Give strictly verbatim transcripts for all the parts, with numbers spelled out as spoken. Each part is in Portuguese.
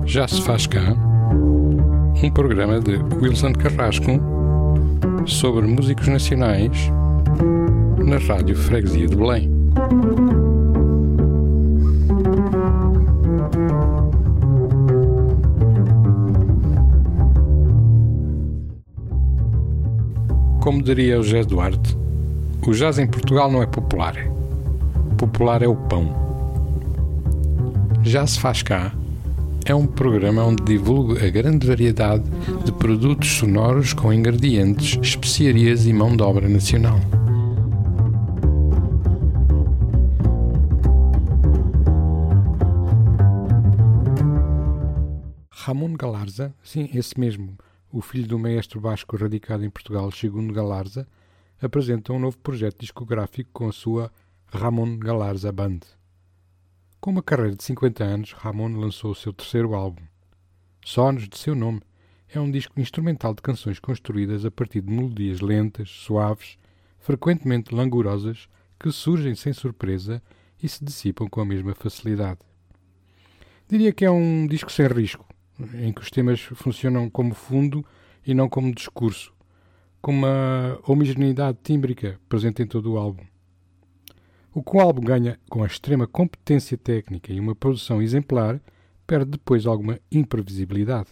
Já se faz cá, um programa de Wilson Carrasco sobre músicos nacionais na Rádio Freguesia de Belém. Como diria o José Duarte, o jazz em Portugal não é popular. Popular é o pão. Já se faz cá é um programa onde divulgo a grande variedade de produtos sonoros com ingredientes, especiarias e mão de obra nacional. Ramon Galarza, sim, esse mesmo, o filho do maestro basco radicado em Portugal, Segundo Galarza, apresenta um novo projeto discográfico com a sua Ramon Galarza Band. Com uma carreira de cinquenta anos, Ramon lançou o seu terceiro álbum. Sonos, de seu nome, é um disco instrumental de canções construídas a partir de melodias lentas, suaves, frequentemente langorosas, que surgem sem surpresa e se dissipam com a mesma facilidade. Diria que é um disco sem risco, em que os temas funcionam como fundo e não como discurso, com uma homogeneidade tímbrica presente em todo o álbum. O que o álbum ganha com a extrema competência técnica e uma produção exemplar, perde depois alguma imprevisibilidade.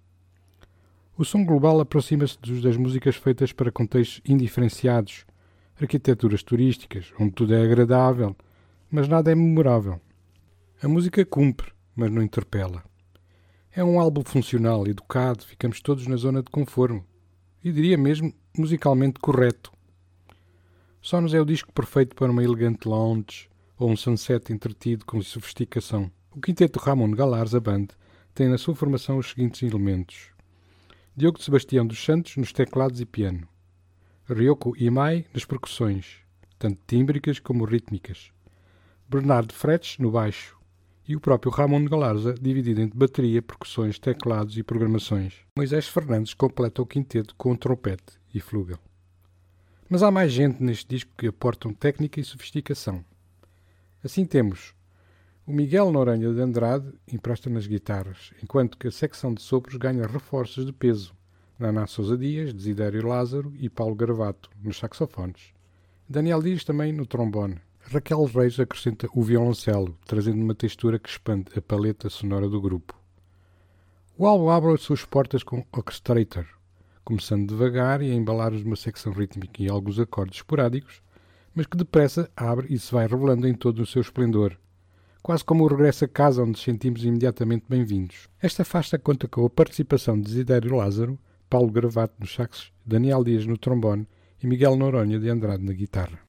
O som global aproxima-se das músicas feitas para contextos indiferenciados, arquiteturas turísticas, onde tudo é agradável, mas nada é memorável. A música cumpre, mas não interpela. É um álbum funcional, educado, ficamos todos na zona de conforto, e diria mesmo musicalmente correto. Sonos é o disco perfeito para uma elegante lounge ou um sunset entretido com sofisticação. O quinteto Ramon Galarza Band tem na sua formação os seguintes elementos: Diogo de Sebastião dos Santos nos teclados e piano, Ryoko Imai nas percussões, tanto tímbricas como rítmicas, Bernardo Fretes no baixo, e o próprio Ramon Galarza, dividido entre bateria, percussões, teclados e programações. Moisés Fernandes completa o quinteto com trompete e flugel. Mas há mais gente neste disco que aportam técnica e sofisticação. Assim temos o Miguel Noronha de Andrade empresta nas guitarras, enquanto que a secção de sopros ganha reforços de peso, Naná Sousa Dias, Desidério Lázaro e Paulo Garavato nos saxofones. Daniel Dias também no trombone. Raquel Reis acrescenta o violoncelo, trazendo uma textura que expande a paleta sonora do grupo. O álbum abre as suas portas com Orchestrator, começando devagar e a embalar uma secção rítmica e alguns acordes esporádicos, mas que depressa abre e se vai revelando em todo o seu esplendor, quase como o regresso a casa onde nos sentimos imediatamente bem-vindos. Esta faixa conta com a participação de Desidério Lázaro, Paulo Garavato nos saxos, Daniel Dias no trombone e Miguel Noronha de Andrade na guitarra.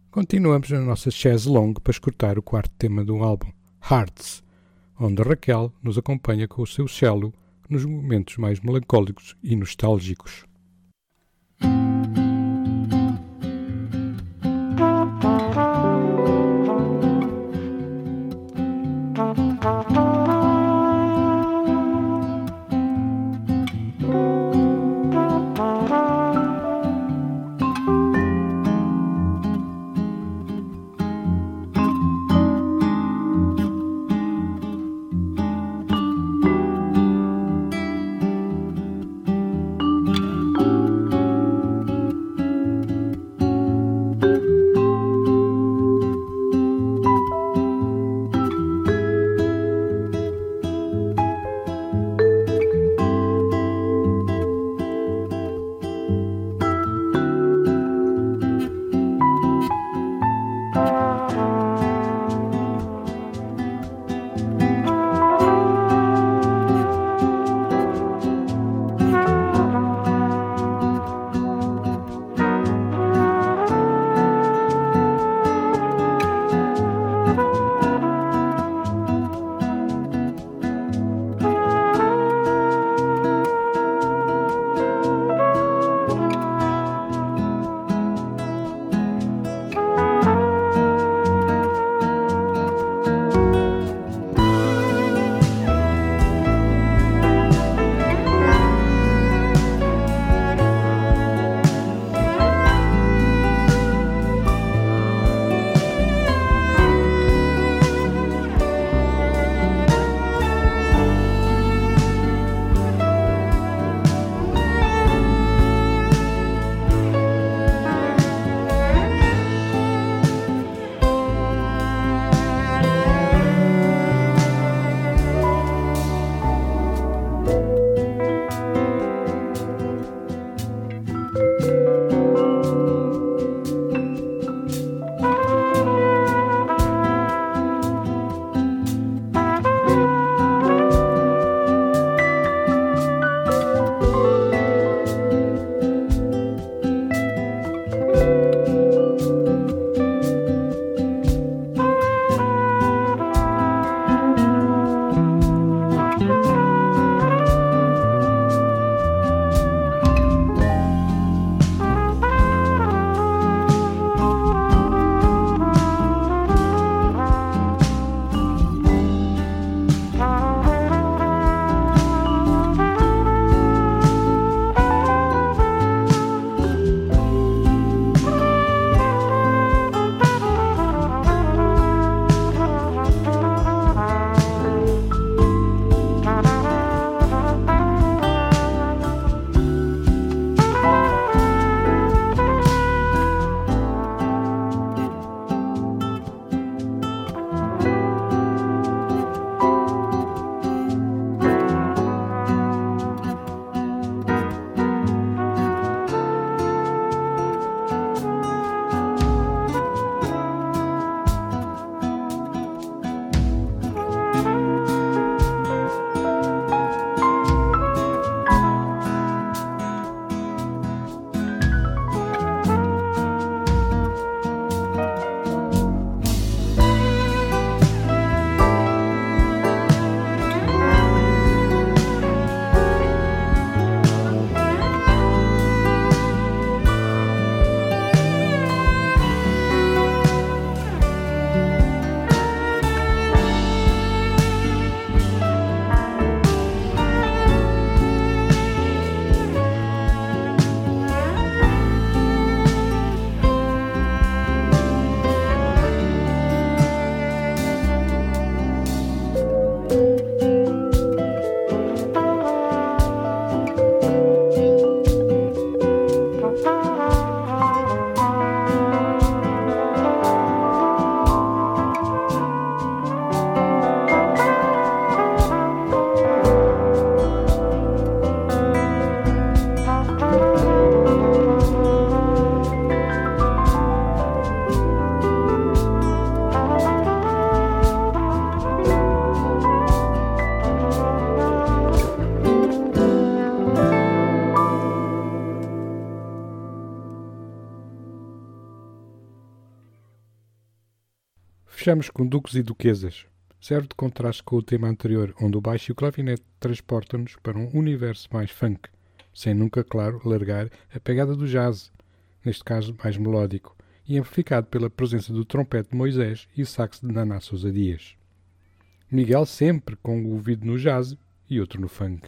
Continuamos na nossa chaise longue para escutar o quarto tema do álbum, Hearts, onde a Raquel nos acompanha com o seu cello nos momentos mais melancólicos e nostálgicos. Fechamos com Duques e Duquesas. Serve de contraste com o tema anterior, onde o baixo e o clavinete transportam-nos para um universo mais funk, sem nunca, claro, largar a pegada do jazz, neste caso mais melódico, e amplificado pela presença do trompete de Moisés e o sax de Naná Sousa Dias. Miguel sempre com o ouvido no jazz e outro no funk.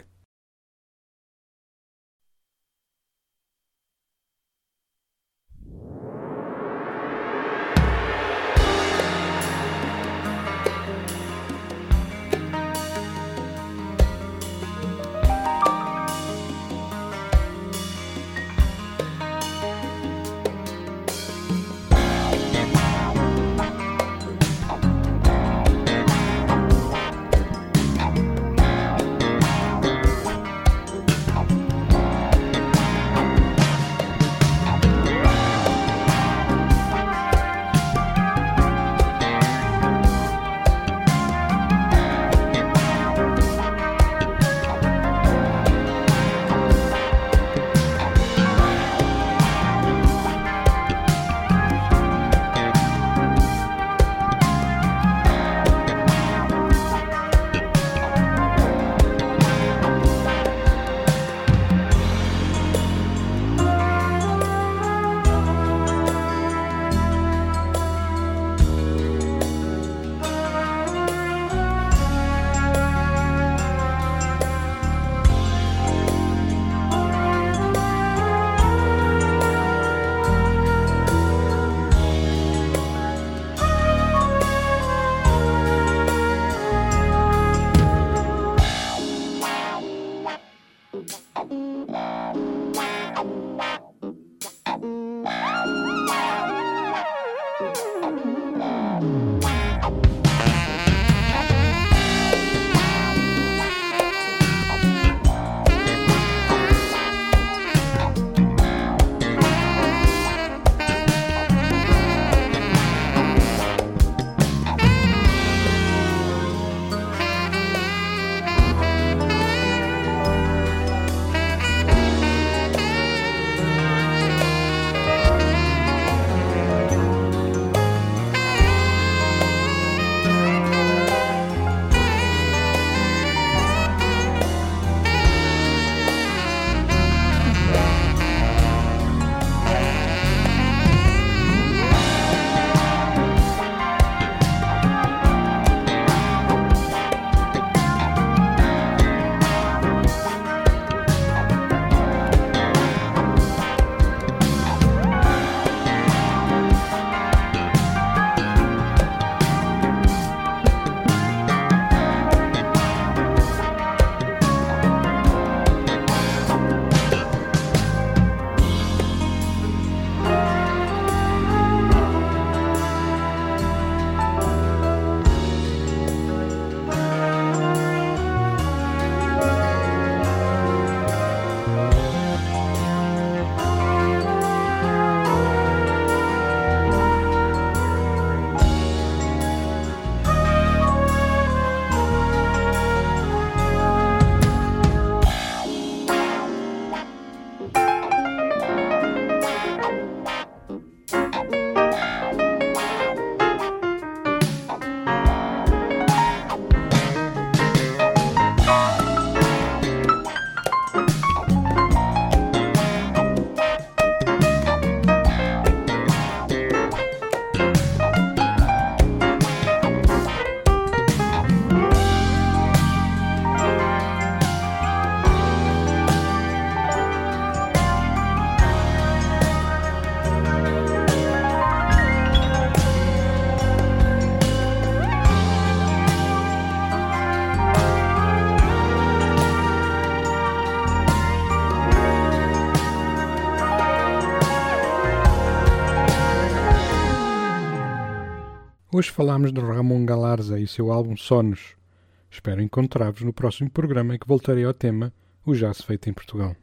Hoje falámos de Ramon Galarza e seu álbum Sonos. Espero encontrar-vos no próximo programa em que voltarei ao tema O Jazz Feito em Portugal.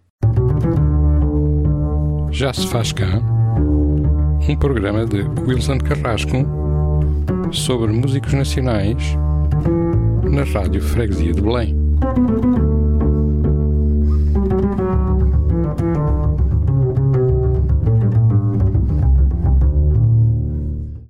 Já se faz cá um programa de Wilson Carrasco sobre músicos nacionais na Rádio Freguesia de Belém.